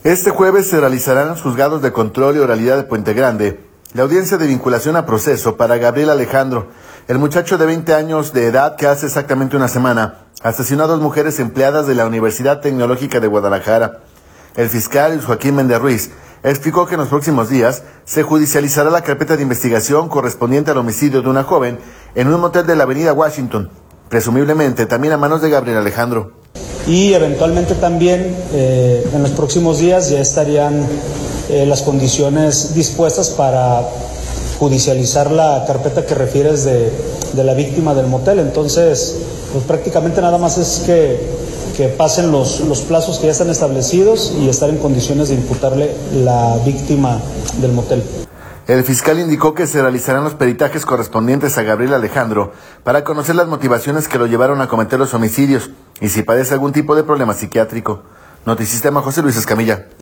Este jueves se realizará en los juzgados de control y oralidad de Puente Grande la audiencia de vinculación a proceso para Gabriel Alejandro, el muchacho de 20 años de edad que hace exactamente una semana asesinó a 2 mujeres empleadas de la Universidad Tecnológica de Guadalajara. El fiscal Joaquín Méndez Ruiz explicó que en los próximos días se judicializará la carpeta de investigación correspondiente al homicidio de una joven en un motel de la avenida Washington, presumiblemente también a manos de Gabriel Alejandro. Y eventualmente también en los próximos días ya estarían las condiciones dispuestas para judicializar la carpeta que refieres de la víctima del motel. Entonces, pues prácticamente nada más es que pasen los plazos que ya están establecidos y estar en condiciones de imputarle la víctima del motel. El fiscal indicó que se realizarán los peritajes correspondientes a Gabriel Alejandro para conocer las motivaciones que lo llevaron a cometer los homicidios y si padece algún tipo de problema psiquiátrico. Notisistema, José Luis Escamilla.